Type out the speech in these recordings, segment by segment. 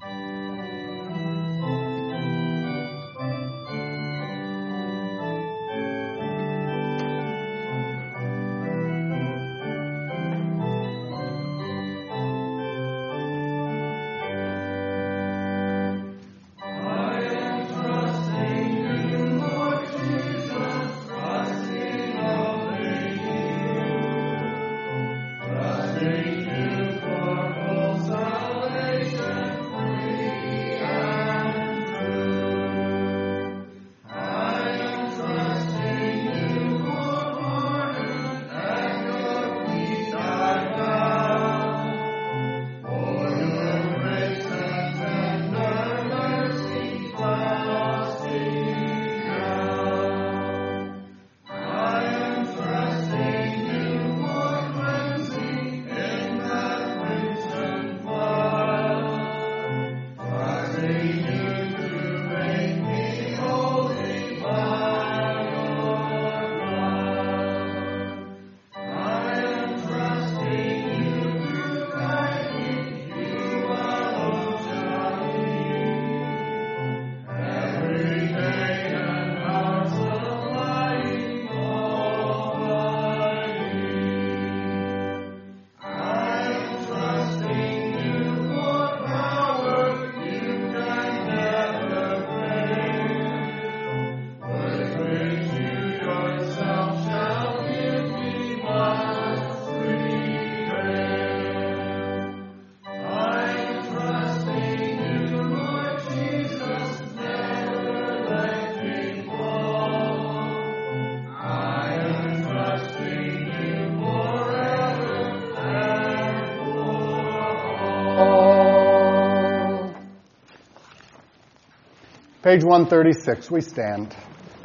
Page 136, we stand.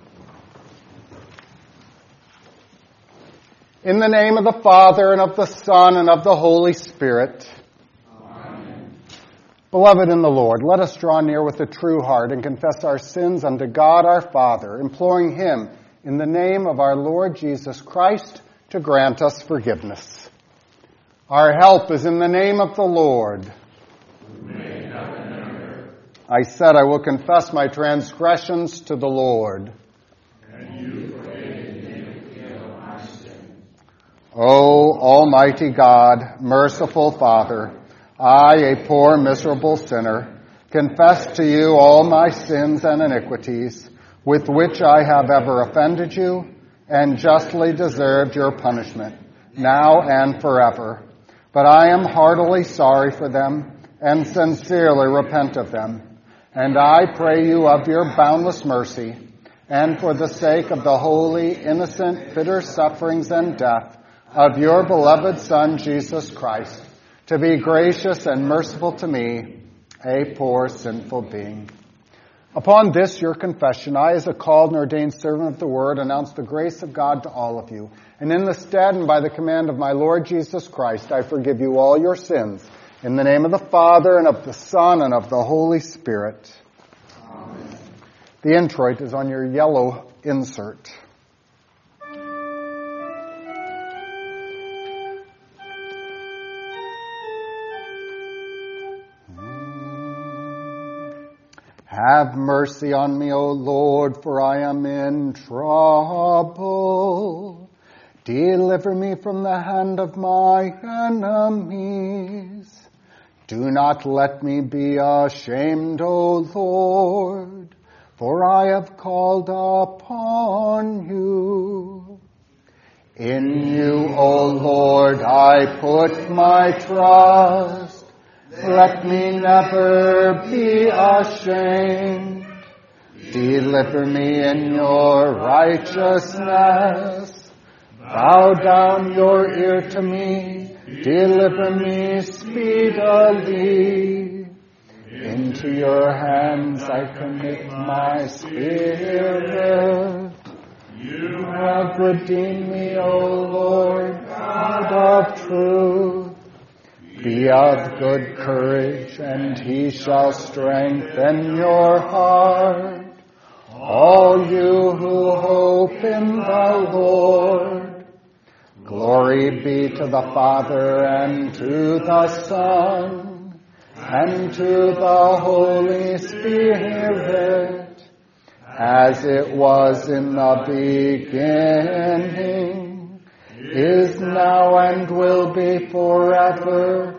In the name of the Father, and of the Son, and of the Holy Spirit. Amen. Beloved in the Lord, let us draw near with a true heart and confess our sins unto God our Father, imploring Him, in the name of our Lord Jesus Christ, to grant us forgiveness. Our help is in the name of the Lord. I said, I will confess my transgressions to the Lord. And you forgave me of my sins. O Almighty God, merciful Father, I, a poor, miserable sinner, confess to you all my sins and iniquities, with which I have ever offended you, and justly deserved your punishment, now and forever. But I am heartily sorry for them, and sincerely repent of them. And I pray you of your boundless mercy, and for the sake of the holy, innocent, bitter sufferings and death of your beloved Son, Jesus Christ, to be gracious and merciful to me, a poor, sinful being. Upon this, your confession, I, as a called and ordained servant of the Word, announce the grace of God to all of you. And in the stead and by the command of my Lord Jesus Christ, I forgive you all your sins. In the name of the Father, and of the Son, and of the Holy Spirit. Amen. The introit is on your yellow insert. Have mercy on me, O Lord, for I am in trouble. Deliver me from the hand of my enemies. Do not let me be ashamed, O Lord, for I have called upon you. In you, O Lord, I put my trust. Let me never be ashamed. Deliver me in your righteousness. Bow down your ear to me. Deliver me speedily. Into your hands I commit my spirit. You have redeemed me, O Lord, God of truth. Be of good courage, and he shall strengthen your heart. All you who hope in the Lord. Glory be to the Father, and to the Son, and to the Holy Spirit, as it was in the beginning, is now and will be forever.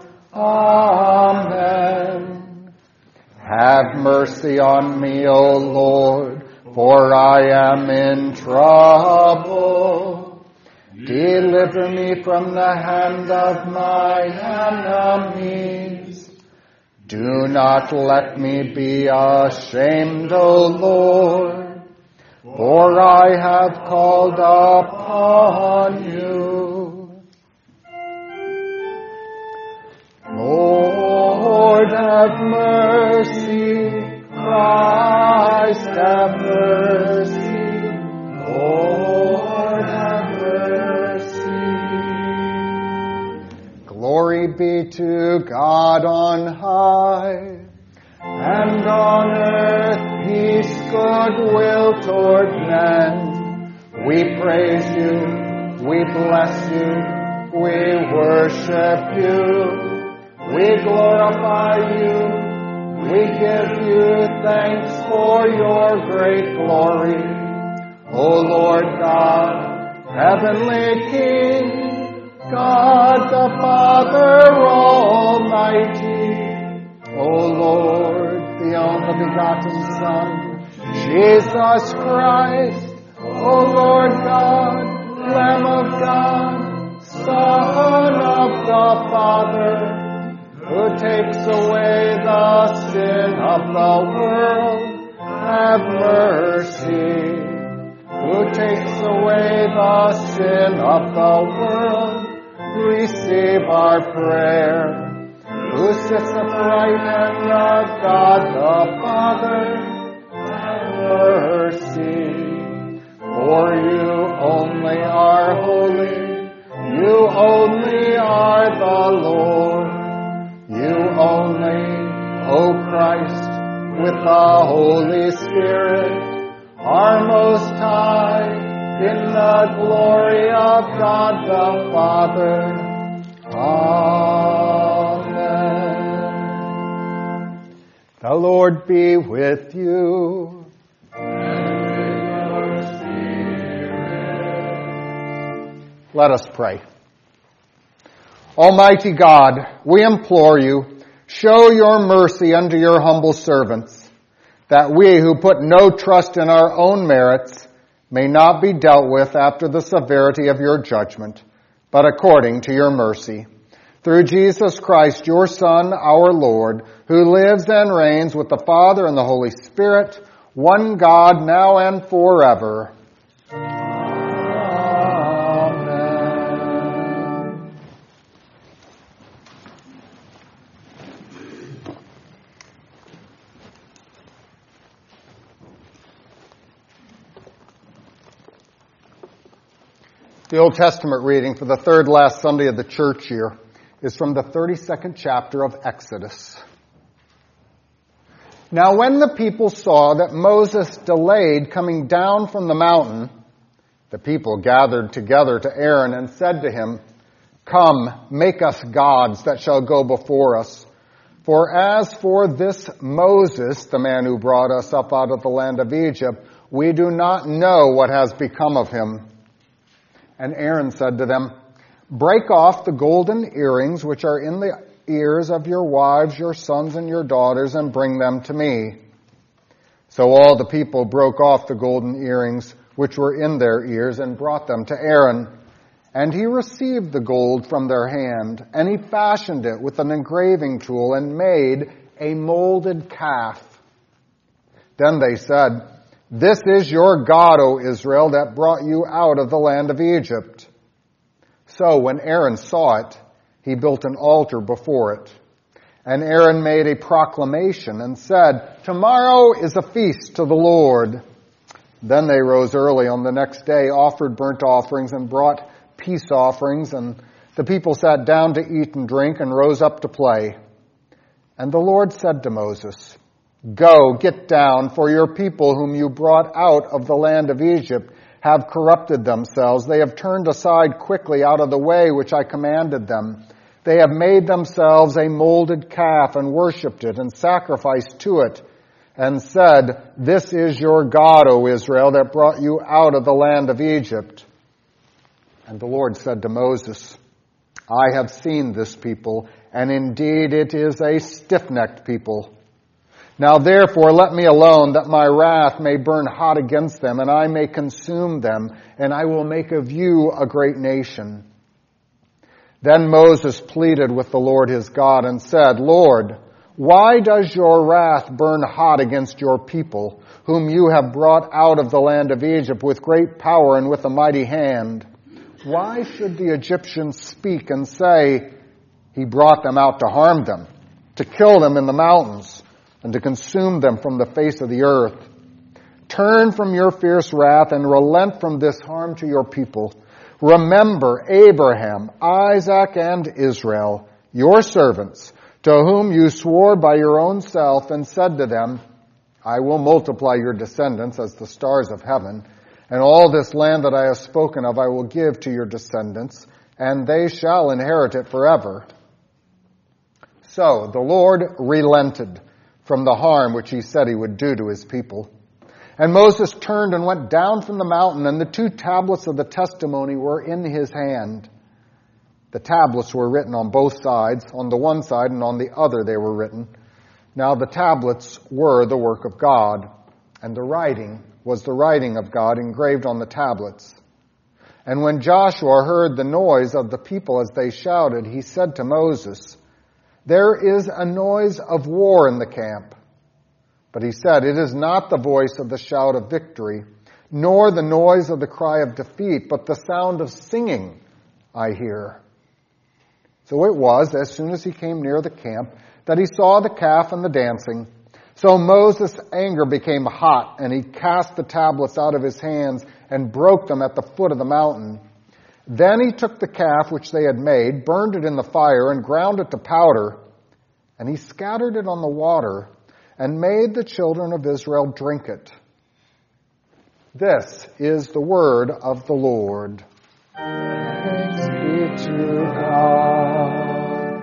Amen. Have mercy on me, O Lord, for I am in trouble. Deliver me from the hand of my enemies. Do not let me be ashamed, O Lord, for I have called upon you. Lord, have mercy. Christ, have mercy. Lord, have mercy. Glory be to God on high, and on earth peace, goodwill toward men. We praise you, we bless you, we worship you, we glorify you, we give you thanks for your great glory. O Lord God, heavenly King, God the Father Almighty, O Lord, the only begotten Son, Jesus Christ, O Lord God, Lamb of God, Son of the Father, who takes away the sin of the world, have mercy. Who takes away the sin of the world, receive our prayer. Who sits at the right hand of God the Father, have mercy. For you only are holy, you only are the Lord, you only, O Christ, with the Holy Spirit, are most high, in the glory of God the Father. Amen. The Lord be with you. And with your spirit. Let us pray. Almighty God, we implore you, show your mercy unto your humble servants, that we who put no trust in our own merits may not be dealt with after the severity of your judgment, but according to your mercy. Through Jesus Christ, your Son, our Lord, who lives and reigns with the Father and the Holy Spirit, one God, now and forever. Amen. The Old Testament reading for the third last Sunday of the church year is from the 32nd chapter of Exodus. Now when the people saw that Moses delayed coming down from the mountain, the people gathered together to Aaron and said to him, "Come, make us gods that shall go before us. For as for this Moses, the man who brought us up out of the land of Egypt, we do not know what has become of him." And Aaron said to them, "Break off the golden earrings which are in the ears of your wives, your sons, and your daughters, and bring them to me." So all the people broke off the golden earrings which were in their ears and brought them to Aaron. And he received the gold from their hand, and he fashioned it with an engraving tool and made a molded calf. Then they said, "This is your God, O Israel, that brought you out of the land of Egypt." So when Aaron saw it, he built an altar before it. And Aaron made a proclamation and said, "Tomorrow is a feast to the Lord." Then they rose early on the next day, offered burnt offerings, and brought peace offerings, and the people sat down to eat and drink and rose up to play. And the Lord said to Moses, "Go, get down, for your people whom you brought out of the land of Egypt have corrupted themselves. They have turned aside quickly out of the way which I commanded them. They have made themselves a molded calf and worshipped it and sacrificed to it and said, "This is your God, O Israel, that brought you out of the land of Egypt." And the Lord said to Moses, "I have seen this people, and indeed it is a stiff-necked people. Now therefore let me alone, that my wrath may burn hot against them, and I may consume them, and I will make of you a great nation." Then Moses pleaded with the Lord his God and said, "Lord, why does your wrath burn hot against your people, whom you have brought out of the land of Egypt with great power and with a mighty hand? Why should the Egyptians speak and say, 'He brought them out to harm them, to kill them in the mountains, and to consume them from the face of the earth'? Turn from your fierce wrath and relent from this harm to your people. Remember Abraham, Isaac, and Israel, your servants, to whom you swore by your own self and said to them, 'I will multiply your descendants as the stars of heaven, and all this land that I have spoken of I will give to your descendants, and they shall inherit it forever.' So the Lord relented from the harm which he said he would do to his people. And Moses turned and went down from the mountain, and the 2 tablets of the testimony were in his hand. The tablets were written on both sides, on the one side and on the other they were written. Now the tablets were the work of God, and the writing was the writing of God engraved on the tablets. And when Joshua heard the noise of the people as they shouted, he said to Moses, 'There is a noise of war in the camp.' But he said, 'It is not the voice of the shout of victory, nor the noise of the cry of defeat, but the sound of singing I hear.' So it was, as soon as he came near the camp, that he saw the calf and the dancing. So Moses' anger became hot, and he cast the tablets out of his hands and broke them at the foot of the mountain. Then he took the calf which they had made, burned it in the fire, and ground it to powder, and he scattered it on the water, and made the children of Israel drink it. This is the word of the Lord. Thanks be to God.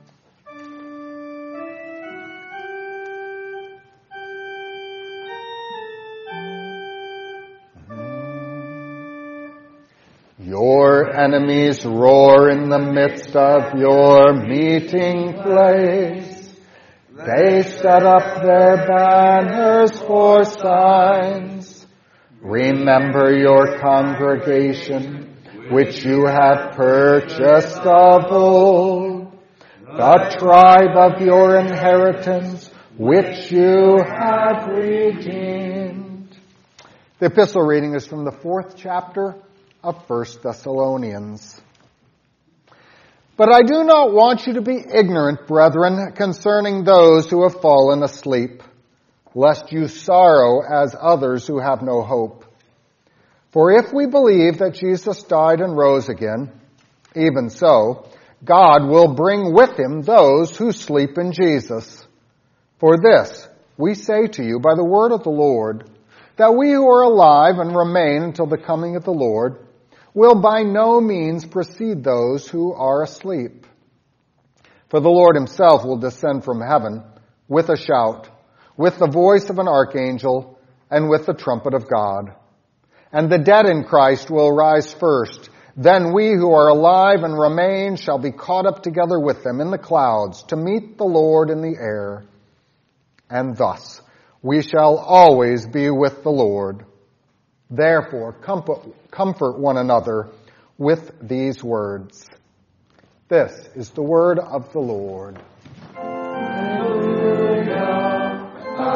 Your enemies roar in the midst of your meeting place. They set up their banners for signs. Remember your congregation, which you have purchased of old, the tribe of your inheritance, which you have redeemed." The epistle reading is from the 4th chapter of 1 Thessalonians. "But I do not want you to be ignorant, brethren, concerning those who have fallen asleep, lest you sorrow as others who have no hope. For if we believe that Jesus died and rose again, even so, God will bring with him those who sleep in Jesus. For this we say to you by the word of the Lord, that we who are alive and remain until the coming of the Lord will by no means precede those who are asleep. For the Lord himself will descend from heaven with a shout, with the voice of an archangel, and with the trumpet of God. And the dead in Christ will rise first. Then we who are alive and remain shall be caught up together with them in the clouds to meet the Lord in the air. And thus we shall always be with the Lord. Therefore, comfort one another with these words." This is the word of the Lord. Hallelujah.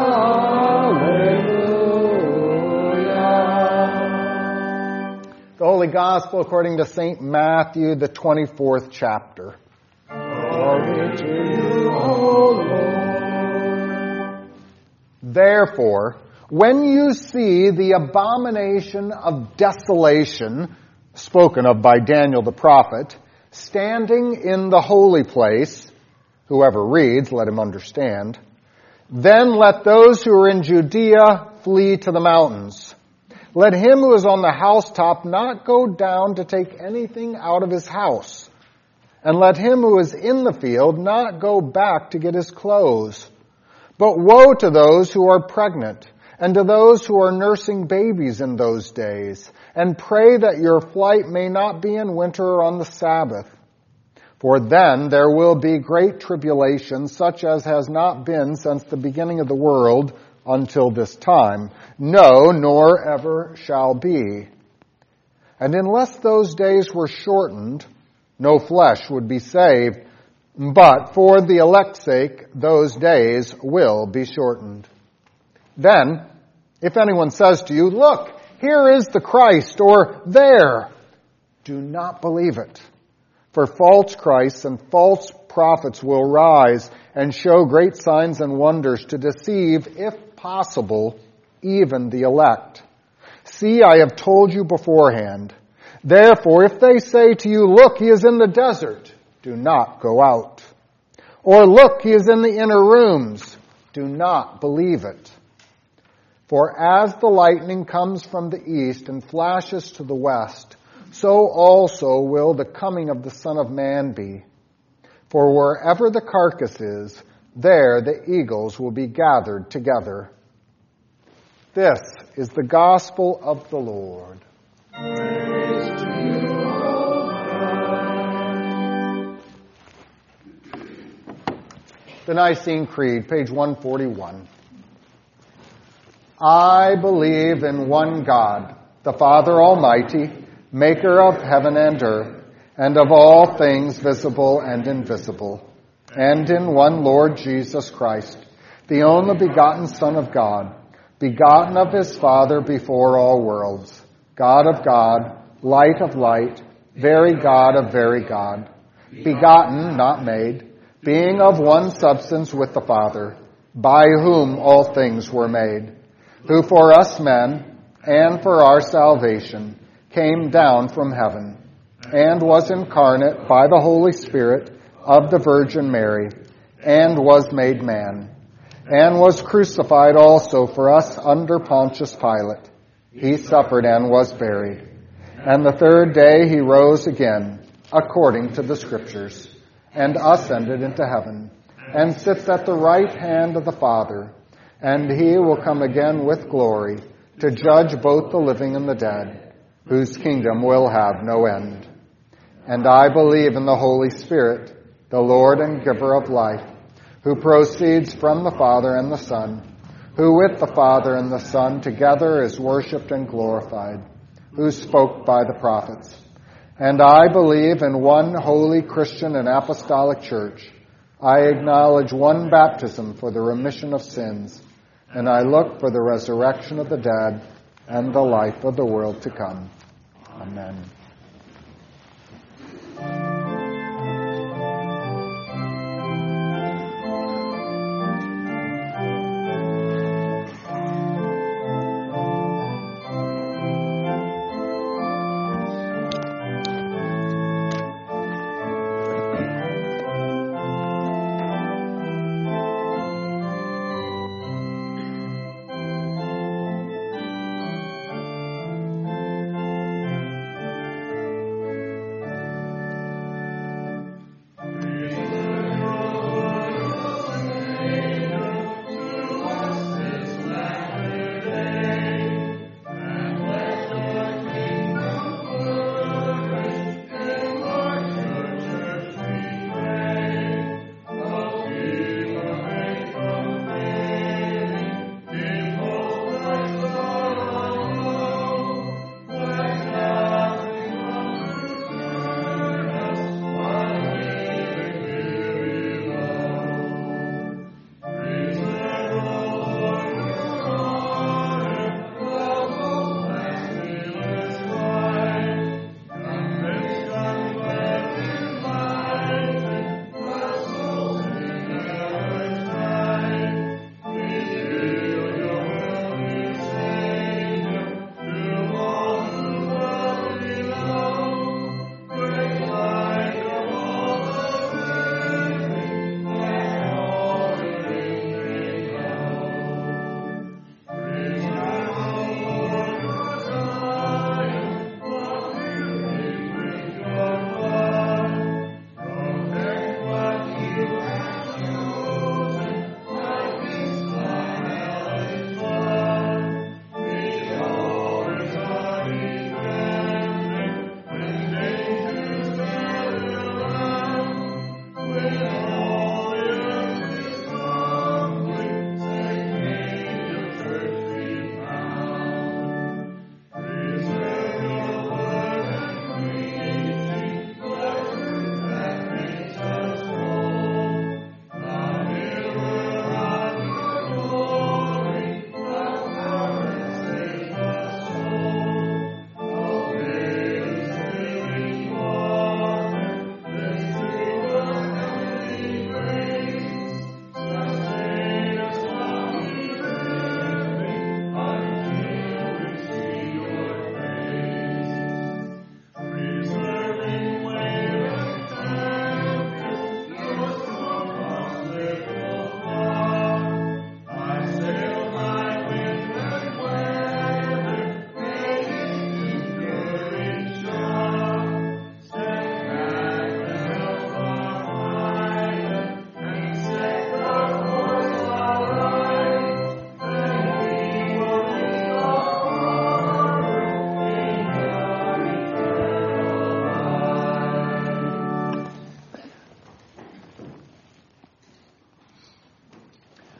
Hallelujah. The Holy Gospel according to St. Matthew, the 24th chapter. Glory to you, O Lord. Therefore, when you see the abomination of desolation, spoken of by Daniel the prophet, standing in the holy place, whoever reads, let him understand, then let those who are in Judea flee to the mountains. Let him who is on the housetop not go down to take anything out of his house. And let him who is in the field not go back to get his clothes. But woe to those who are pregnant, and to those who are nursing babies in those days. And pray that your flight may not be in winter or on the Sabbath. For then there will be great tribulation, such as has not been since the beginning of the world until this time. No, nor ever shall be. And unless those days were shortened, no flesh would be saved, but for the elect's sake, those days will be shortened. Then, if anyone says to you, look, here is the Christ, or there, do not believe it. For false Christs and false prophets will rise and show great signs and wonders to deceive, if possible, even the elect. See, I have told you beforehand. Therefore, if they say to you, look, he is in the desert, do not go out. Or look, he is in the inner rooms, do not believe it. For as the lightning comes from the east and flashes to the west, so also will the coming of the Son of Man be. For wherever the carcass is, there the eagles will be gathered together. This is the gospel of the Lord. The Nicene Creed, page 141. I believe in one God, the Father Almighty, maker of heaven and earth, and of all things visible and invisible, and in one Lord Jesus Christ, the only begotten Son of God, begotten of his Father before all worlds, God of God, light of light, very God of very God, begotten, not made, being of one substance with the Father, by whom all things were made, who for us men and for our salvation came down from heaven, and was incarnate by the Holy Spirit of the Virgin Mary, and was made man, and was crucified also for us under Pontius Pilate. He suffered and was buried. And the third day he rose again, according to the Scriptures, and ascended into heaven, and sits at the right hand of the Father. And he will come again with glory to judge both the living and the dead, whose kingdom will have no end. And I believe in the Holy Spirit, the Lord and giver of life, who proceeds from the Father and the Son, who with the Father and the Son together is worshipped and glorified, who spoke by the prophets. And I believe in one holy Christian and apostolic church. I acknowledge one baptism for the remission of sins, and I look for the resurrection of the dead and the life of the world to come. Amen.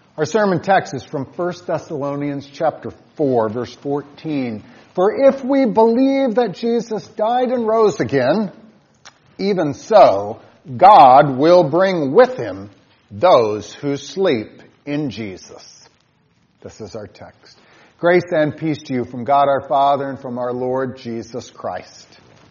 Our sermon text is from 1 Thessalonians chapter 4, verse 14. For if we believe that Jesus died and rose again, even so, God will bring with him those who sleep in Jesus. This is our text. Grace and peace to you from God our Father and from our Lord Jesus Christ.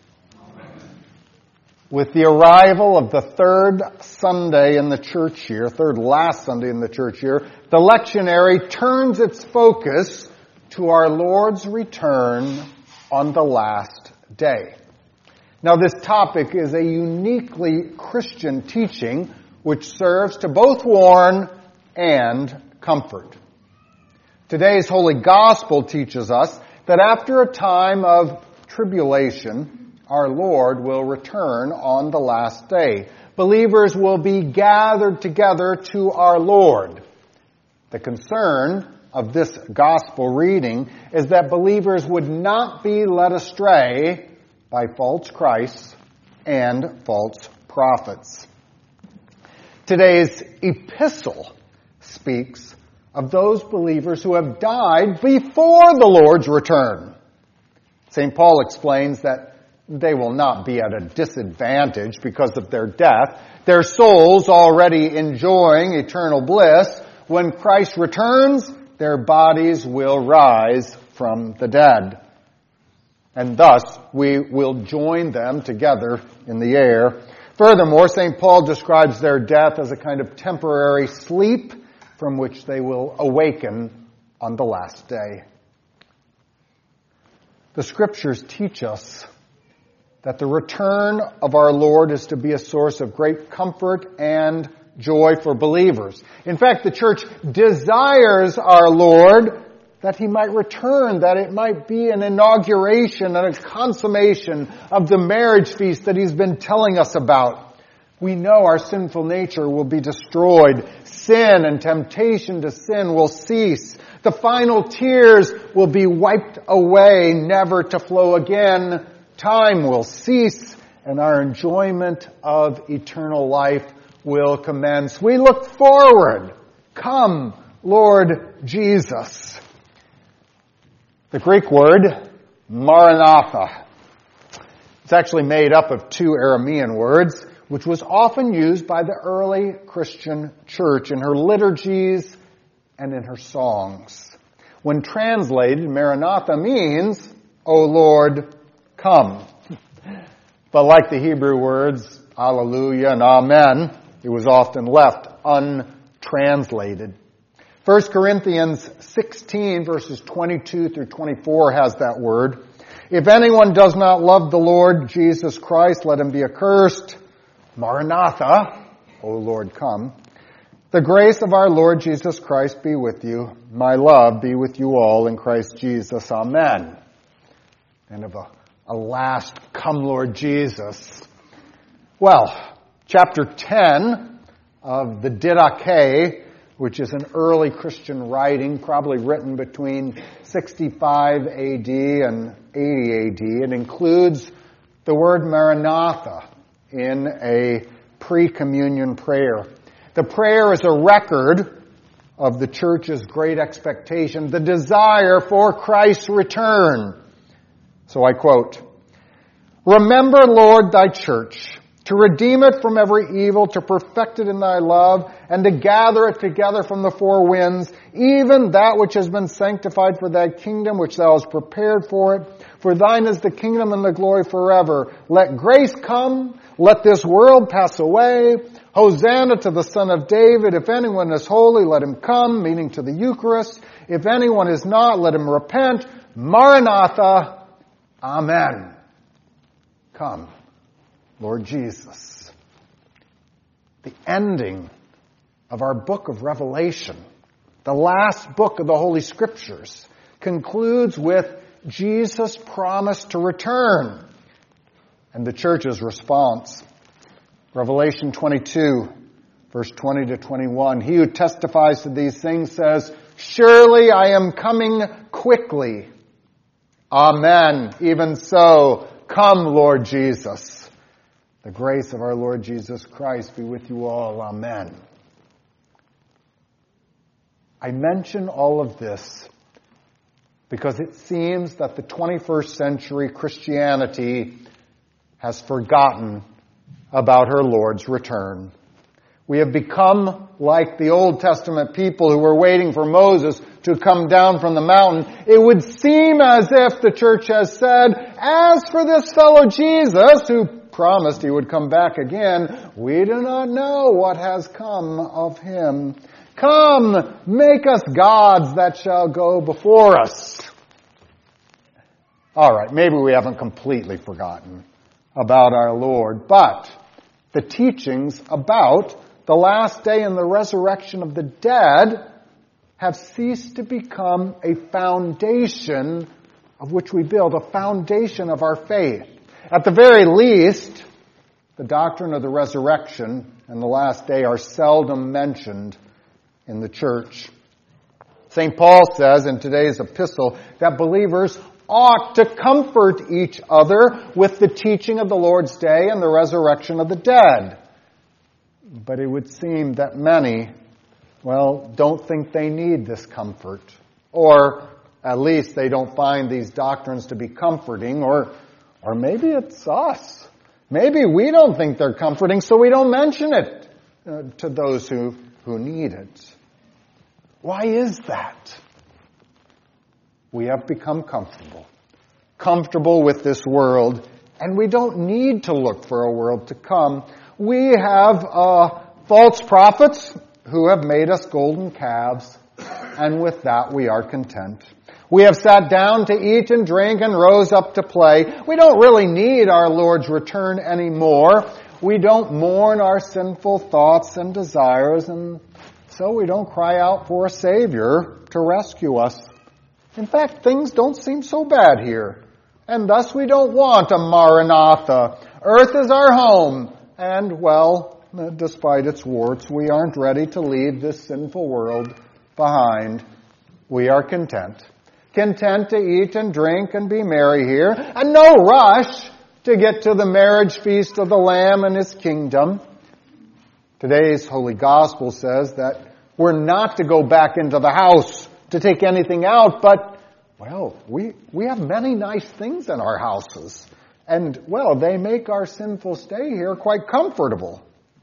With the arrival of the third Sunday in the church year, third last Sunday in the church year, the lectionary turns its focus to our Lord's return on the last day. Now, this topic is a uniquely Christian teaching which serves to both warn and comfort. Today's Holy Gospel teaches us that after a time of tribulation, our Lord will return on the last day. Believers will be gathered together to our Lord. The concern of this gospel reading is that believers would not be led astray by false Christs and false prophets. Today's epistle speaks of those believers who have died before the Lord's return. St. Paul explains that they will not be at a disadvantage because of their death. Their souls already enjoying eternal bliss. When Christ returns, their bodies will rise from the dead. And thus, we will join them together in the air. Furthermore, St. Paul describes their death as a kind of temporary sleep from which they will awaken on the last day. The Scriptures teach us that the return of our Lord is to be a source of great comfort and joy for believers. In fact, the church desires our Lord that he might return, that it might be an inauguration and a consummation of the marriage feast that he's been telling us about. We know our sinful nature will be destroyed. Sin and temptation to sin will cease. The final tears will be wiped away, never to flow again. Time will cease, and our enjoyment of eternal life will commence. We look forward. Come, Lord Jesus. The Greek word, Maranatha. It's actually made up of two Aramean words, which was often used by the early Christian church in her liturgies and in her songs. When translated, Maranatha means, O Lord, come. But like the Hebrew words, Alleluia and Amen, it was often left untranslated. 1 Corinthians 16, verses 22 through 24 has that word. If anyone does not love the Lord Jesus Christ, let him be accursed. Maranatha, O Lord, come. The grace of our Lord Jesus Christ be with you. My love be with you all in Christ Jesus. Amen. And of a last, come Lord Jesus. Well, chapter 10 of the Didache, which is an early Christian writing, probably written between 65 AD and 80 AD. It includes the word Maranatha in a pre-communion prayer. The prayer is a record of the church's great expectation, the desire for Christ's return. So I quote, Remember, Lord, thy church, to redeem it from every evil, to perfect it in thy love, and to gather it together from the four winds, even that which has been sanctified for thy kingdom, which thou hast prepared for it. For thine is the kingdom and the glory forever. Let grace come, let this world pass away. Hosanna to the Son of David. If anyone is holy, let him come, meaning to the Eucharist. If anyone is not, let him repent. Maranatha. Amen. Come, Lord Jesus. The ending of our book of Revelation, the last book of the Holy Scriptures, concludes with Jesus' promise to return and the church's response. Revelation 22, verse 20 to 21. He who testifies to these things says, Surely I am coming quickly. Amen. Even so, come, Lord Jesus. The grace of our Lord Jesus Christ be with you all. Amen. I mention all of this because it seems that the 21st century Christianity has forgotten about her Lord's return. We have become like the Old Testament people who were waiting for Moses to come down from the mountain. It would seem as if the church has said, as for this fellow Jesus who promised he would come back again, we do not know what has come of him. Come, make us gods that shall go before us. All right, maybe we haven't completely forgotten about our Lord, but the teachings about the last day and the resurrection of the dead have ceased to become a foundation of which we build, a foundation of our faith. At the very least, the doctrine of the resurrection and the last day are seldom mentioned in the church. St. Paul says in today's epistle that believers ought to comfort each other with the teaching of the Lord's day and the resurrection of the dead. But it would seem that many, don't think they need this comfort. Or at least they don't find these doctrines to be comforting. Or maybe it's us. Maybe we don't think they're comforting, so we don't mention it to those who need it. Why is that? We have become comfortable with this world, and we don't need to look for a world to come. We have false prophets who have made us golden calves, and with that we are content. We have sat down to eat and drink and rose up to play. We don't really need our Lord's return anymore. We don't mourn our sinful thoughts and desires, and so we don't cry out for a Savior to rescue us. In fact, things don't seem so bad here, and thus we don't want a Maranatha. Earth is our home, and despite its warts, we aren't ready to leave this sinful world behind. We are content to eat and drink and be merry here, and no rush to get to the marriage feast of the Lamb and His kingdom. Today's Holy Gospel says that we're not to go back into the house to take anything out, but, we have many nice things in our houses. And, they make our sinful stay here quite comfortable.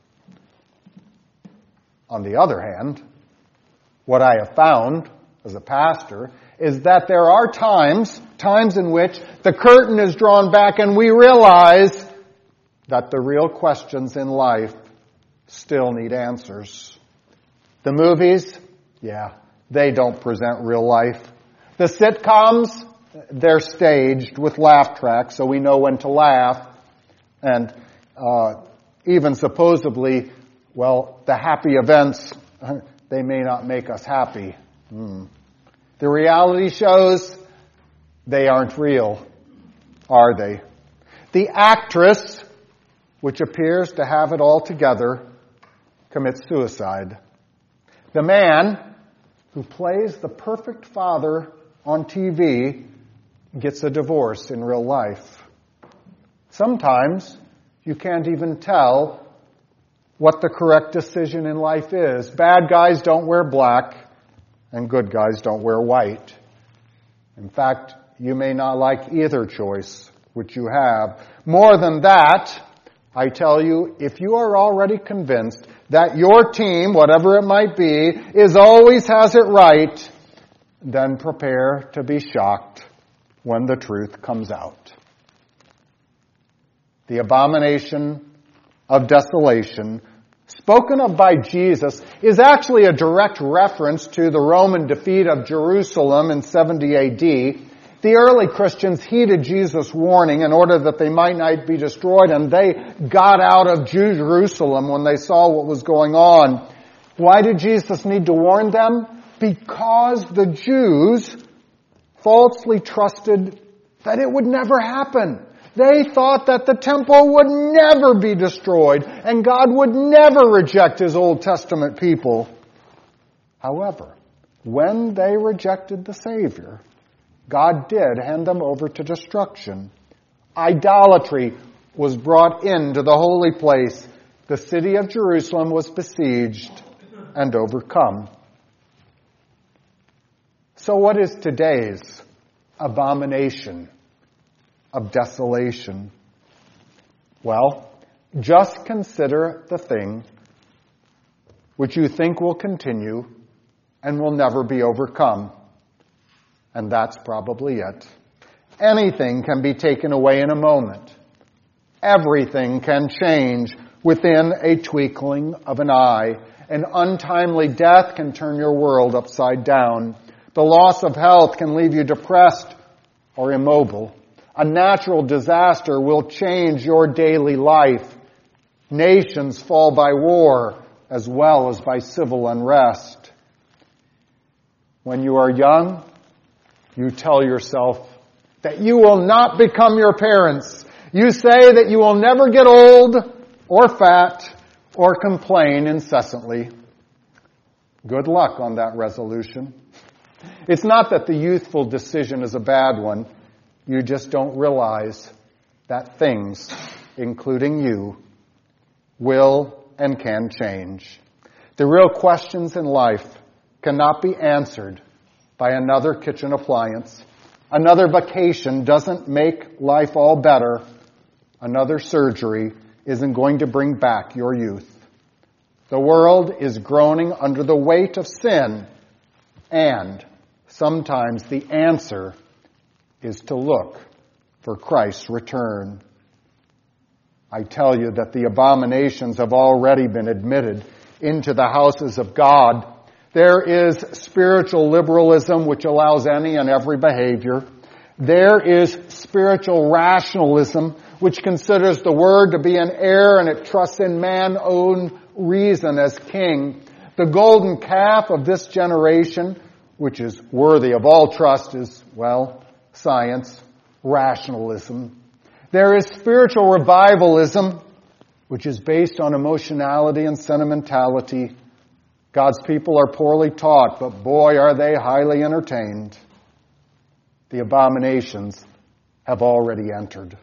On the other hand, what I have found as a pastor is that there are times in which the curtain is drawn back and we realize that the real questions in life still need answers. The movies, they don't present real life. The sitcoms, they're staged with laugh tracks so we know when to laugh. And even supposedly, the happy events, they may not make us happy. The reality shows, they aren't real, are they? The actress, which appears to have it all together, commits suicide. The man who plays the perfect father on TV gets a divorce in real life. Sometimes you can't even tell what the correct decision in life is. Bad guys don't wear black, and good guys don't wear white. In fact, you may not like either choice, which you have. More than that, I tell you, if you are already convinced that your team, whatever it might be, always has it right, then prepare to be shocked when the truth comes out. The abomination of desolation, spoken of by Jesus, is actually a direct reference to the Roman defeat of Jerusalem in 70 AD. The early Christians heeded Jesus' warning in order that they might not be destroyed, and they got out of Jerusalem when they saw what was going on. Why did Jesus need to warn them? Because the Jews falsely trusted that it would never happen. They thought that the temple would never be destroyed and God would never reject His Old Testament people. However, when they rejected the Savior, God did hand them over to destruction. Idolatry was brought into the holy place. The city of Jerusalem was besieged and overcome. So what is today's abomination of desolation? Well, just consider the thing which you think will continue and will never be overcome. And that's probably it. Anything can be taken away in a moment. Everything can change within a twinkling of an eye. An untimely death can turn your world upside down. The loss of health can leave you depressed or immobile. A natural disaster will change your daily life. Nations fall by war as well as by civil unrest. When you are young, you tell yourself that you will not become your parents. You say that you will never get old or fat or complain incessantly. Good luck on that resolution. It's not that the youthful decision is a bad one. You just don't realize that things, including you, will and can change. The real questions in life cannot be answered by another kitchen appliance. Another vacation doesn't make life all better. Another surgery isn't going to bring back your youth. The world is groaning under the weight of sin, and sometimes the answer is to look for Christ's return. I tell you that the abominations have already been admitted into the houses of God. There is spiritual liberalism, which allows any and every behavior. There is spiritual rationalism, which considers the Word to be an error and it trusts in man's own reason as king. The golden calf of this generation, which is worthy of all trust, is, well, science, rationalism. There is spiritual revivalism, which is based on emotionality and sentimentality. God's people are poorly taught, but boy, are they highly entertained. The abominations have already entered.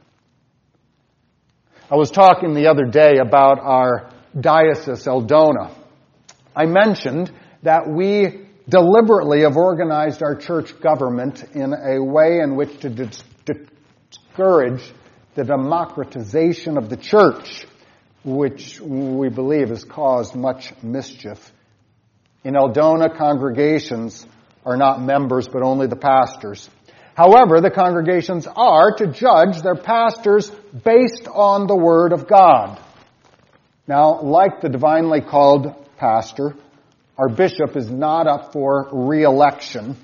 I was talking the other day about our diocese, Eldona. I mentioned that we deliberately have organized our church government in a way in which to discourage the democratization of the church, which we believe has caused much mischief. In Eldona, congregations are not members, but only the pastors. However, the congregations are to judge their pastors based on the Word of God. Now, like the divinely called pastor, our bishop is not up for re-election.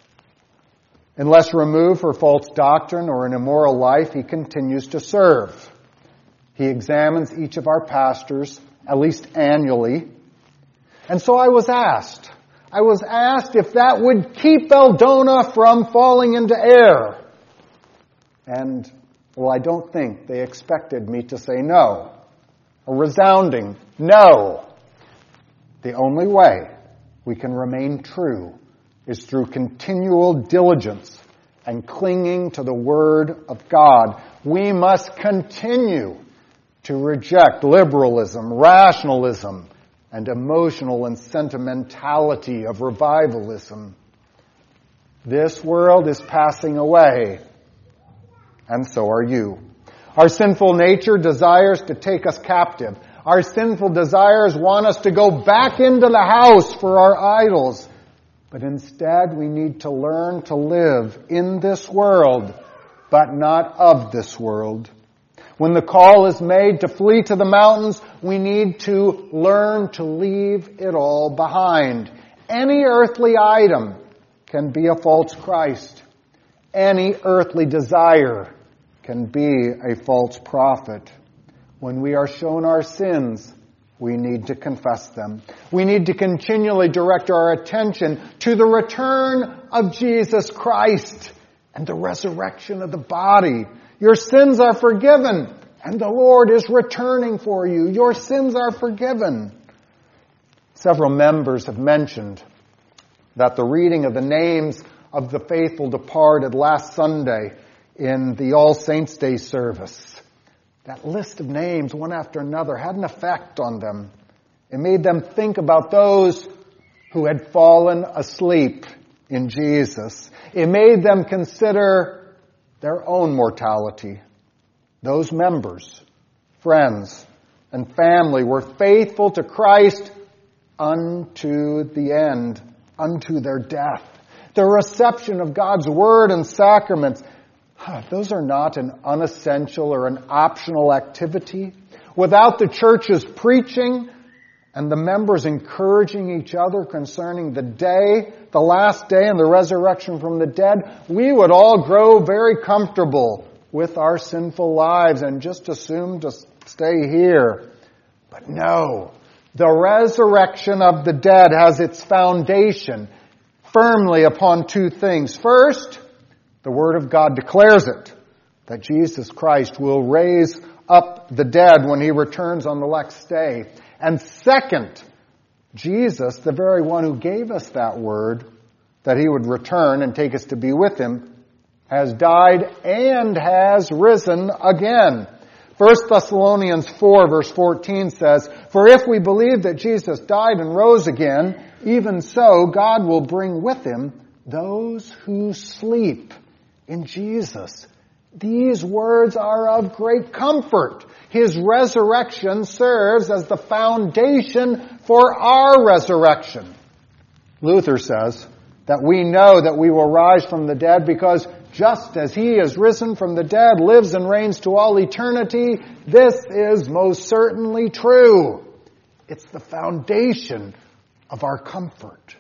Unless removed for false doctrine or an immoral life, he continues to serve. He examines each of our pastors at least annually. And so I was asked if that would keep Eldona from falling into error. And, well, I don't think they expected me to say no. A resounding no. The only way we can remain true is through continual diligence and clinging to the Word of God. We must continue to reject liberalism, rationalism, and emotional and sentimentality of revivalism. This world is passing away, and so are you. Our sinful nature desires to take us captive. Our sinful desires want us to go back into the house for our idols. But instead, we need to learn to live in this world, but not of this world. When the call is made to flee to the mountains, we need to learn to leave it all behind. Any earthly item can be a false Christ. Any earthly desire can be a false prophet. When we are shown our sins, we need to confess them. We need to continually direct our attention to the return of Jesus Christ and the resurrection of the body. Your sins are forgiven, and the Lord is returning for you. Your sins are forgiven. Several members have mentioned that the reading of the names of the faithful departed last Sunday in the All Saints' Day service, that list of names, one after another, had an effect on them. It made them think about those who had fallen asleep in Jesus. It made them consider their own mortality. Those members, friends, and family were faithful to Christ unto the end, unto their death. The reception of God's Word and sacraments, those are not an unessential or an optional activity. Without the church's preaching and the members encouraging each other concerning the day, the last day and the resurrection from the dead, we would all grow very comfortable with our sinful lives and just assume to stay here. But no, the resurrection of the dead has its foundation firmly upon two things. First, the Word of God declares it, that Jesus Christ will raise up the dead when He returns on the next day. And second, Jesus, the very one who gave us that word, that He would return and take us to be with Him, has died and has risen again. 1 Thessalonians 4 verse 14 says, "For if we believe that Jesus died and rose again, even so God will bring with Him those who sleep in Jesus." These words are of great comfort. His resurrection serves as the foundation for our resurrection. Luther says that we know that we will rise from the dead because just as He is risen from the dead, lives and reigns to all eternity, this is most certainly true. It's the foundation of our comfort.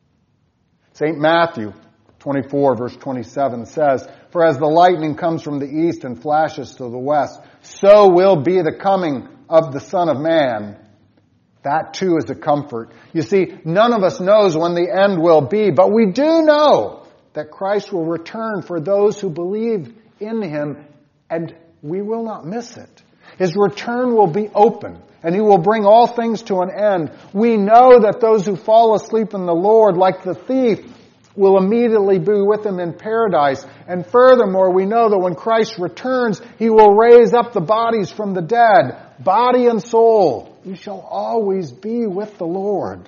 St. Matthew 24 verse 27 says, "For as the lightning comes from the east and flashes to the west, so will be the coming of the Son of Man." That too is a comfort. You see, none of us knows when the end will be, but we do know that Christ will return for those who believe in Him, and we will not miss it. His return will be open, and He will bring all things to an end. We know that those who fall asleep in the Lord, like the thief, will immediately be with Him in paradise. And furthermore, we know that when Christ returns, He will raise up the bodies from the dead, body and soul. We shall always be with the Lord.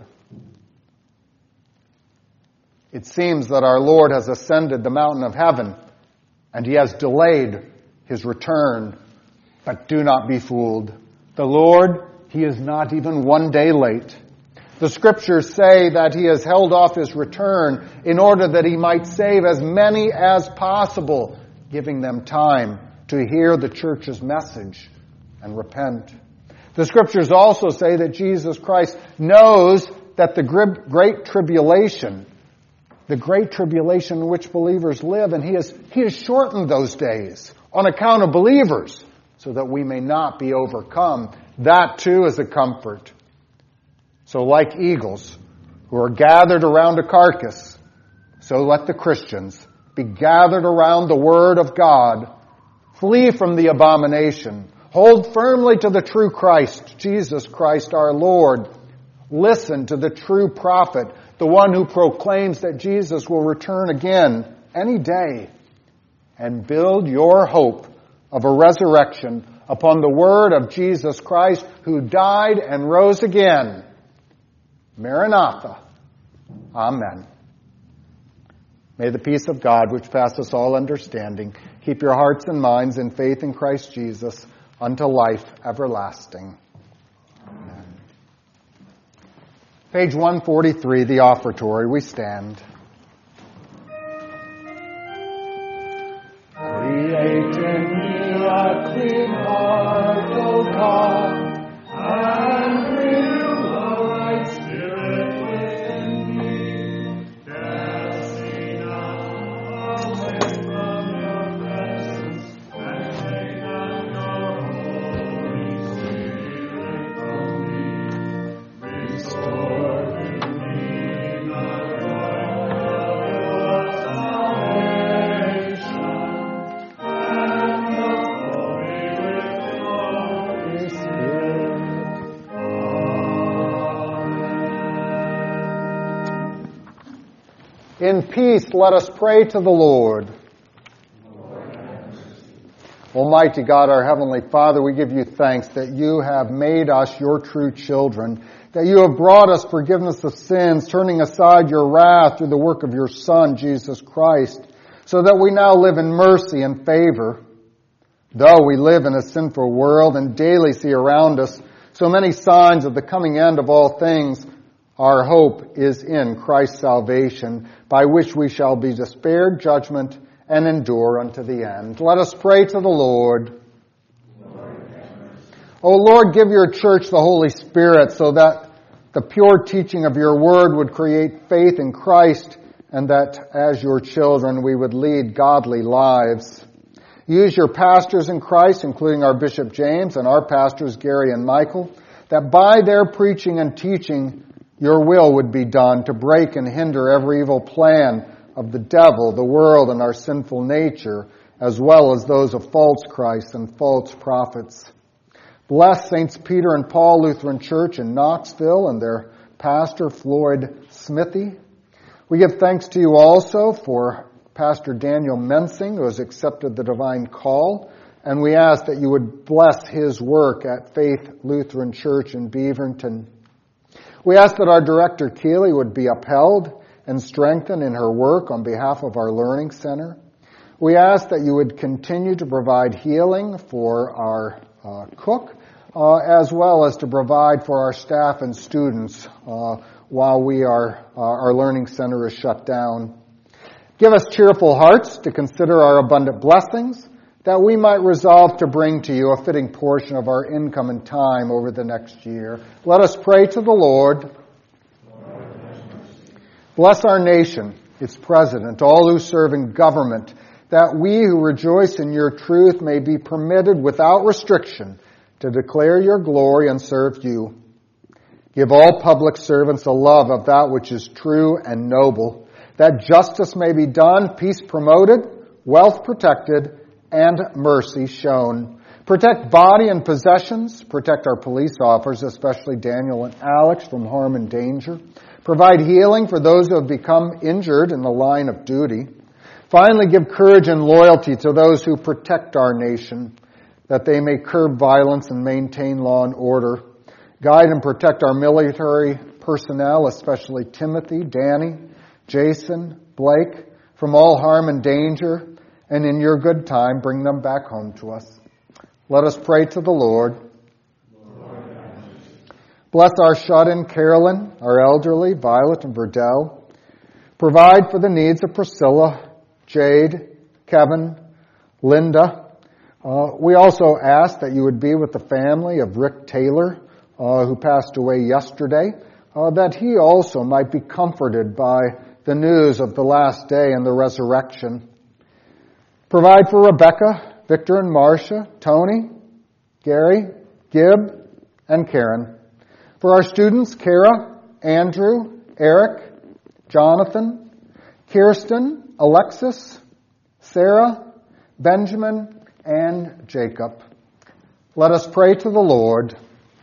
It seems that our Lord has ascended the mountain of heaven, and He has delayed His return. But do not be fooled. The Lord, He is not even one day late. The Scriptures say that He has held off His return in order that He might save as many as possible, giving them time to hear the church's message and repent. The Scriptures also say that Jesus Christ knows that the great tribulation in which believers live, and He has shortened those days on account of believers, so that we may not be overcome. That too is a comfort. So like eagles who are gathered around a carcass, so let the Christians be gathered around the Word of God. Flee from the abomination. Hold firmly to the true Christ, Jesus Christ our Lord. Listen to the true prophet, the one who proclaims that Jesus will return again any day. And build your hope of a resurrection upon the word of Jesus Christ, who died and rose again. Maranatha. Amen. May the peace of God, which passes all understanding, keep your hearts and minds in faith in Christ Jesus unto life everlasting. Amen. Page 143, the offertory. We stand. Create in me a clean heart, O God, and renew a right spirit within me. Cast me not away from your presence, and take not your Holy Spirit from me. Restore to me the joy of your salvation. In peace, let us pray to the Lord. Almighty God, our Heavenly Father, we give you thanks that you have made us your true children, that you have brought us forgiveness of sins, turning aside your wrath through the work of your Son, Jesus Christ, so that we now live in mercy and favor. Though we live in a sinful world and daily see around us so many signs of the coming end of all things, our hope is in Christ's salvation, by which we shall be spared judgment and endure unto the end. Let us pray to the Lord. O Lord, give your church the Holy Spirit so that the pure teaching of your word would create faith in Christ, and that as your children we would lead godly lives. Use your pastors in Christ, including our Bishop James and our pastors Gary and Michael, that by their preaching and teaching your will would be done to break and hinder every evil plan of the devil, the world, and our sinful nature, as well as those of false Christs and false prophets. Bless Saints Peter and Paul Lutheran Church in Knoxville and their pastor Floyd Smithy. We give thanks to you also for Pastor Daniel Mensing, who has accepted the divine call, and we ask that you would bless his work at Faith Lutheran Church in Beaverton. We ask that our director Keeley would be upheld and strengthened in her work on behalf of our Learning Center. We ask that you would continue to provide healing for our cook, as well as to provide for our staff and students while our Learning Center is shut down. Give us cheerful hearts to consider our abundant blessings, that we might resolve to bring to you a fitting portion of our income and time over the next year. Let us pray to the Lord. Bless our nation, its president, all who serve in government, that we who rejoice in your truth may be permitted without restriction to declare your glory and serve you. Give all public servants a love of that which is true and noble, that justice may be done, peace promoted, wealth protected, and mercy shown. Protect body and possessions. Protect our police officers, especially Daniel and Alex, from harm and danger. Provide healing for those who have become injured in the line of duty. Finally, give courage and loyalty to those who protect our nation, that they may curb violence and maintain law and order. Guide and protect our military personnel, especially Timothy, Danny, Jason, Blake, from all harm and danger, and in your good time bring them back home to us. Let us pray to the Lord. Bless our shut-in Carolyn, our elderly, Violet and Verdell. Provide for the needs of Priscilla, Jade, Kevin, Linda. We also ask that you would be with the family of Rick Taylor, who passed away yesterday, that he also might be comforted by the news of the last day and the resurrection. Provide for Rebecca, Victor and Marcia, Tony, Gary, Gib, and Karen. For our students, Kara, Andrew, Eric, Jonathan, Kirsten, Alexis, Sarah, Benjamin, and Jacob. Let us pray to the Lord.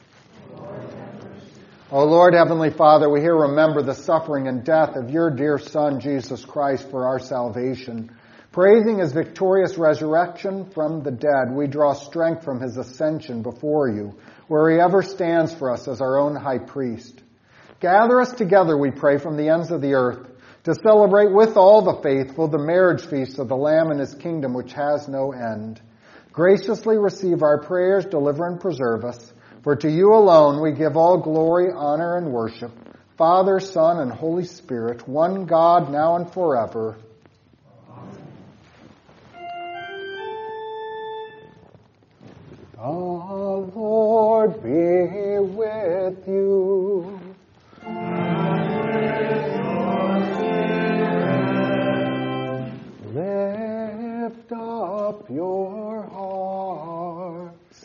O Lord, Heavenly Father, we here remember the suffering and death of your dear Son, Jesus Christ, for our salvation. Praising his victorious resurrection from the dead, we draw strength from his ascension before you, where he ever stands for us as our own high priest. Gather us together, we pray, from the ends of the earth, to celebrate with all the faithful the marriage feast of the Lamb and his kingdom, which has no end. Graciously receive our prayers, deliver and preserve us. For to you alone we give all glory, honor, and worship, Father, Son, and Holy Spirit, one God, now and forever. The Lord be with you. Lift up your hearts.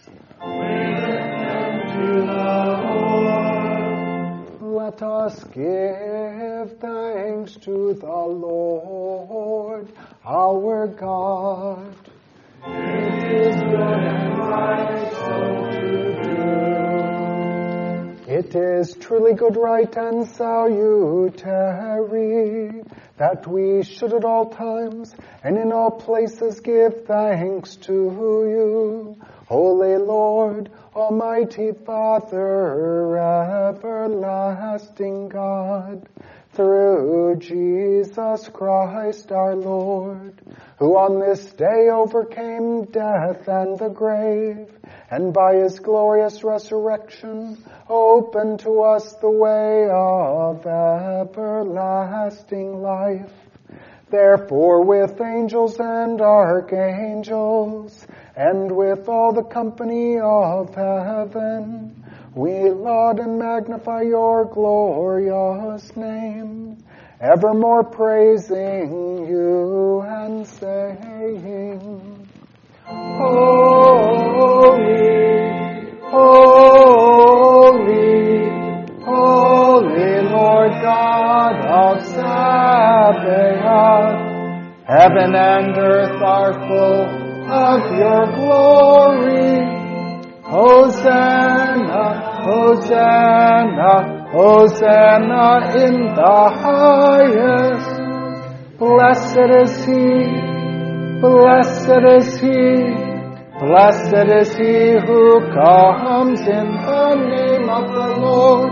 Let us give thanks to the Lord our God. It is good and right so to do. It is truly good, right, and salutary that we should at all times and in all places give thanks to you, Holy Lord, Almighty Father, everlasting God, through Jesus Christ our Lord, who on this day overcame death and the grave, and by his glorious resurrection opened to us the way of everlasting life. Therefore, with angels and archangels, and with all the company of heaven, we laud and magnify your glorious name, evermore praising you and saying, Holy, holy, holy Lord God of Sabaoth, heaven and earth are full of your glory. Hosanna, Hosanna, Hosanna in the highest. Blessed is he, blessed is he, blessed is he who comes in the name of the Lord.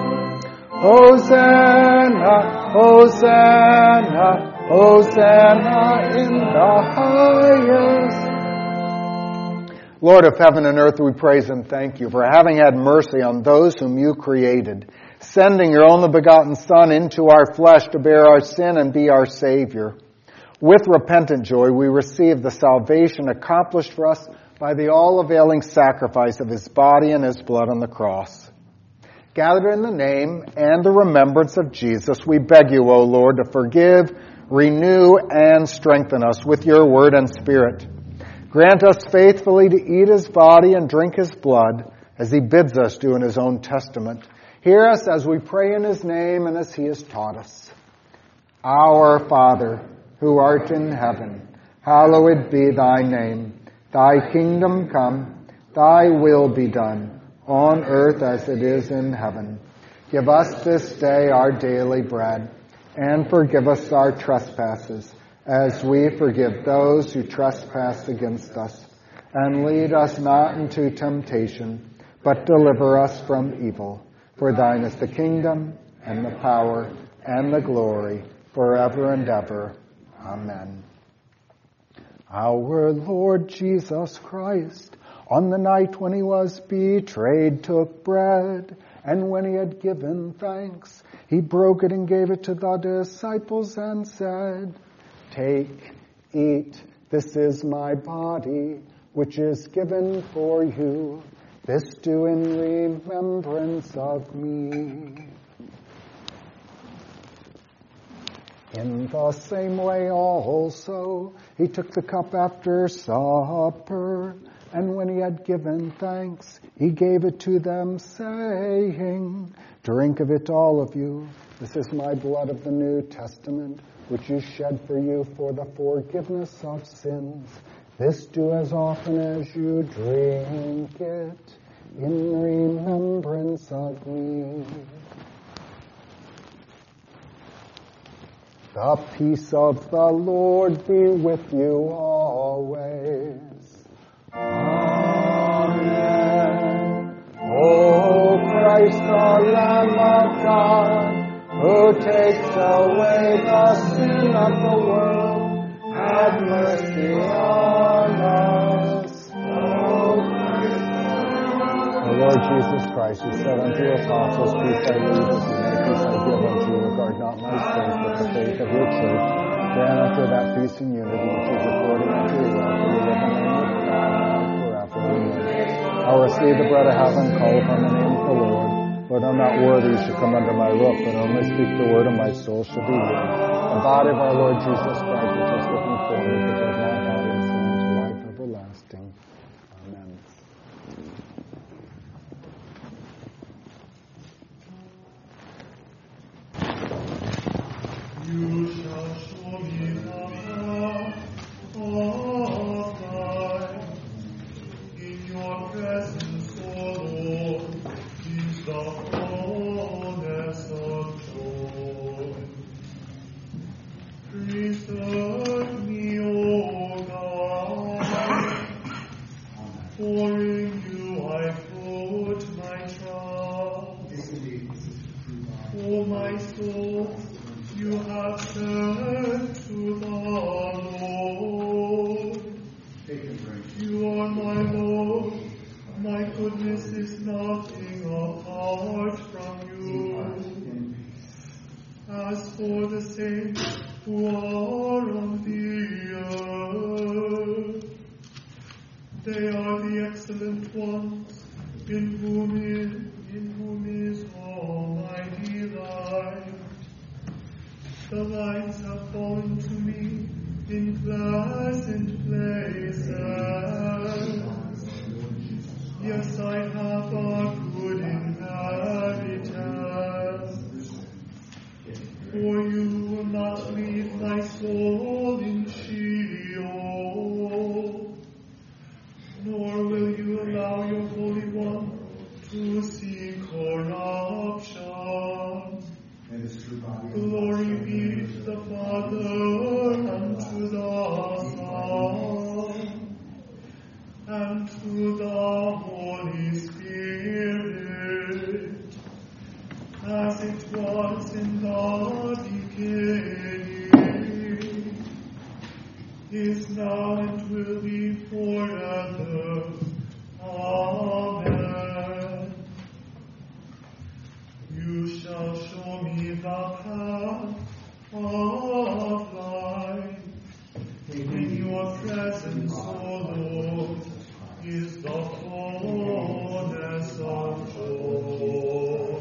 Hosanna, Hosanna, Hosanna in the highest. Lord of heaven and earth, we praise and thank you for having had mercy on those whom you created, sending your only begotten Son into our flesh to bear our sin and be our Savior. With repentant joy, we receive the salvation accomplished for us by the all-availing sacrifice of his body and his blood on the cross. Gathered in the name and the remembrance of Jesus, we beg you, O Lord, to forgive, renew, and strengthen us with your word and spirit. Grant us faithfully to eat his body and drink his blood, as he bids us do in his own testament. Hear us as we pray in his name and as he has taught us. Our Father, who art in heaven, hallowed be thy name. Thy kingdom come, thy will be done, on earth as it is in heaven. Give us this day our daily bread, and forgive us our trespasses, as we forgive those who trespass against us. And lead us not into temptation, but deliver us from evil. For thine is the kingdom, and the power, and the glory, forever and ever. Amen. Our Lord Jesus Christ, on the night when he was betrayed, took bread, and when he had given thanks, he broke it and gave it to the disciples and said, Take, eat, this is my body, which is given for you. This do in remembrance of me. In the same way also, he took the cup after supper, and when he had given thanks, he gave it to them, saying, Drink of it, all of you. This is my blood of the New Testament, which is shed for you for the forgiveness of sins. This do as often as you drink it in remembrance of me. The peace of the Lord be with you always. Amen. O Christ, the Lamb of God, who takes away the sin of the world, have mercy on us. The Lord Jesus Christ, who said unto your apostles, Peace I leave with you, my peace I give unto you, regard not my sins, but the faith of your church. Grant unto that peace and unity which is according unto your will, for you live and reign with God forever. Amen. I will receive the bread of heaven, call upon the name of the Lord. Lord, I'm not worthy you should come under my roof, but only speak the word, and my soul shall be healed. The body of our Lord Jesus Christ, which is given for me, to give my body and soul to life everlasting. Amen. You shall show me the path of life. In your presence, O Lord, is the Preserve me, O God, for in you I put my trust. O my soul, you have turned to the Lord. You are my Lord. My goodness is nothing apart from you. As for the saints who are on the earth, they are the excellent ones in whom is all my delight. The lines have fallen to me in pleasant places. Yes, I have a good inheritance. For you will not leave my soul in Sheol, nor will you allow your Holy One to see corruption. Glory be to the Father, and to the Son, and to the Holy Spirit, as it was in the beginning, is now, and will be forever. Amen. You shall show me the path of life. In your presence, O Lord, is the fullness of joy.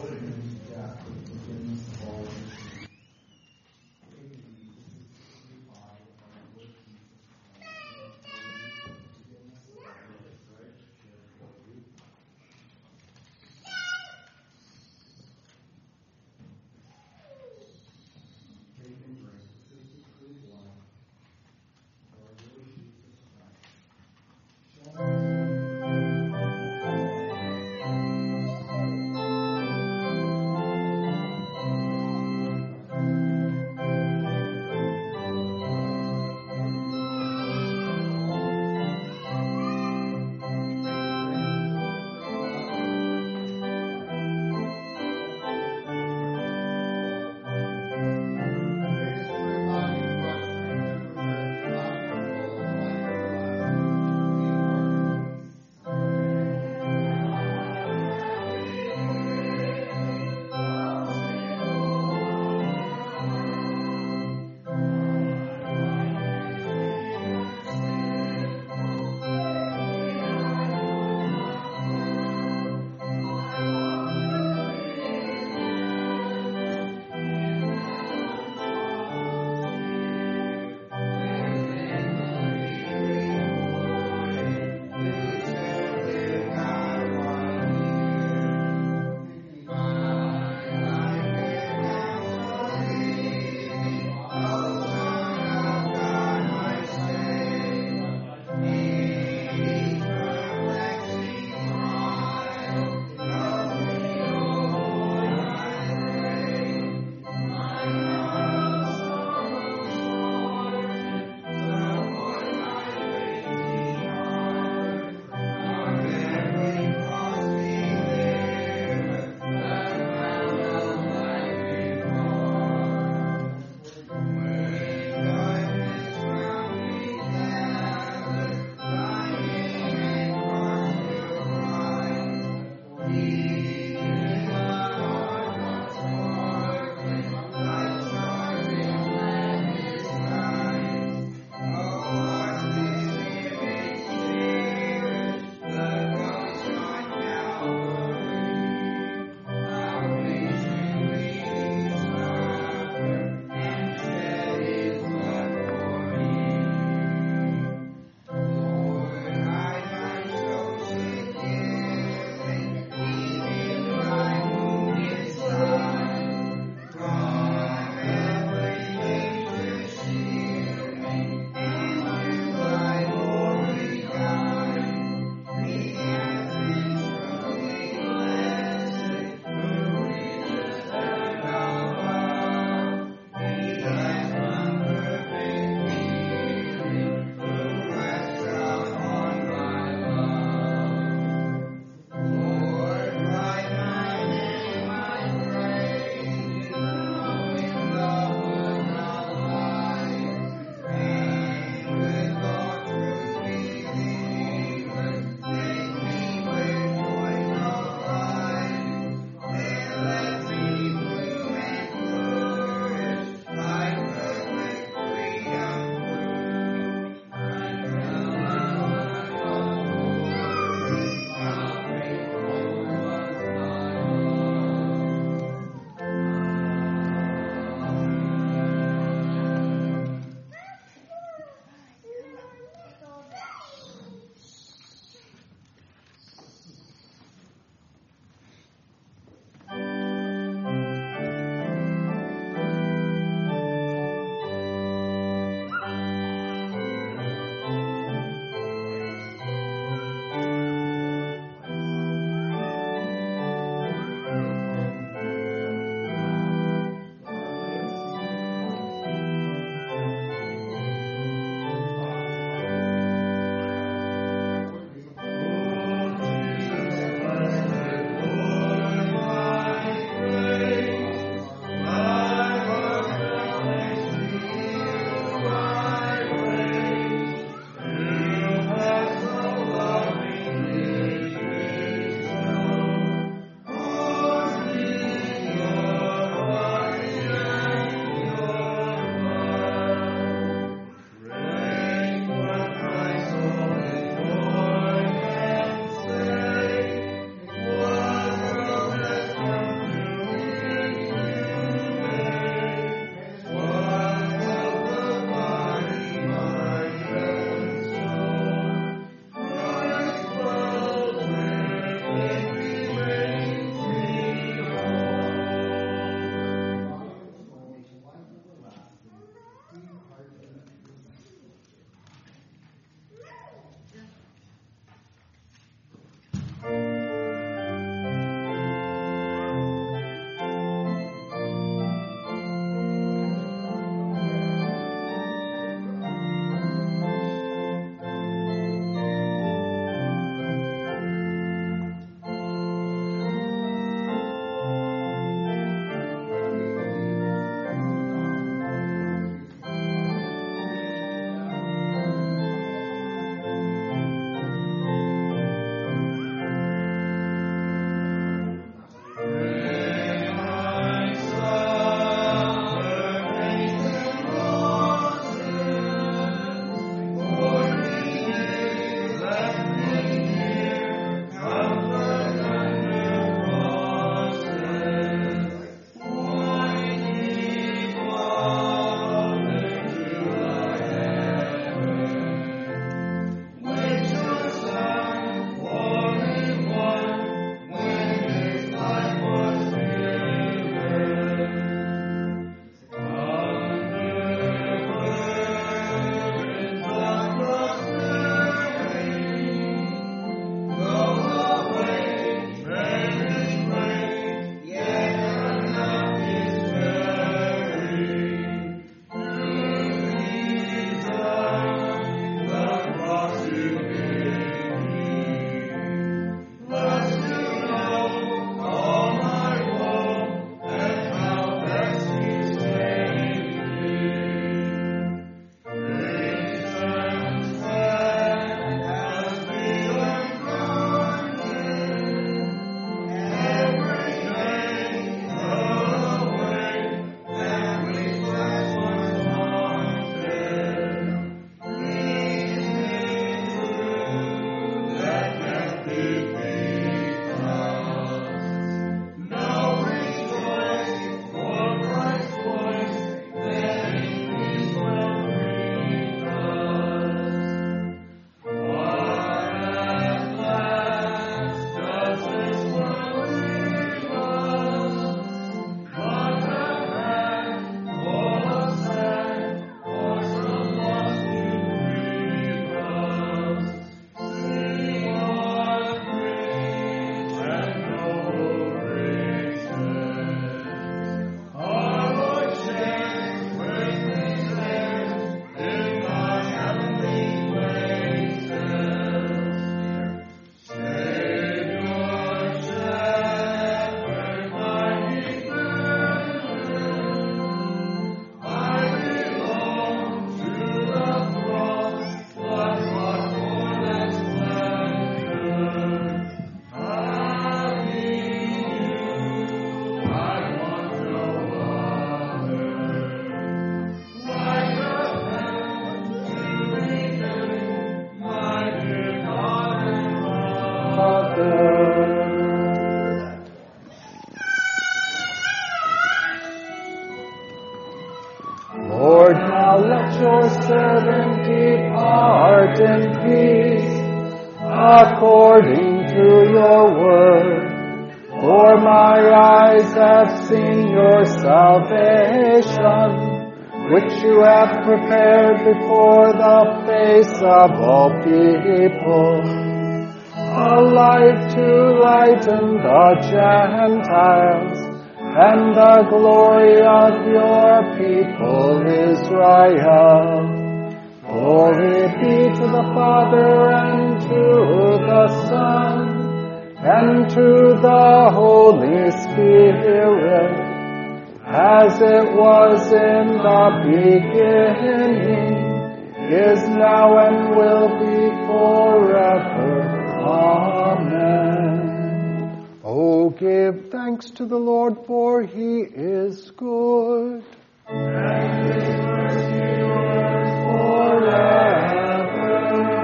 let your servant depart in peace, according to your word. For my eyes have seen your salvation, which you have prepared before the face of all people, a light to lighten the Gentiles, and the glory of your people Israel. Glory be to the Father, and to the Son, and to the Holy Spirit, as it was in the beginning, is now, and will be forever. Amen. Oh, give thanks to the Lord, for he is good. And his mercy endures forever.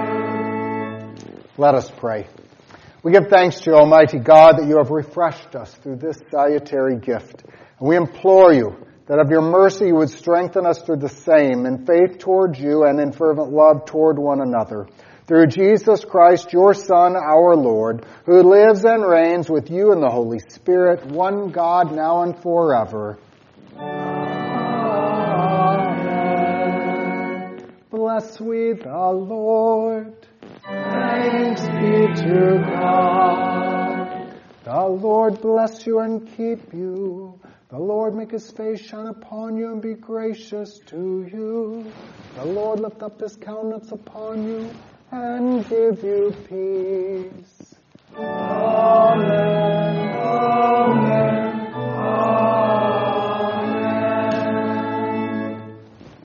Let us pray. We give thanks to you, Almighty God, that you have refreshed us through this salutary gift. And we implore you that of your mercy you would strengthen us through the same, in faith towards you and in fervent love toward one another. Through Jesus Christ, your Son, our Lord, who lives and reigns with you in the Holy Spirit, one God, now and forever. Amen. Bless we the Lord. Thanks be to God. The Lord bless you and keep you. The Lord make his face shine upon you and be gracious to you. The Lord lift up his countenance upon you and give you peace. Amen. Amen.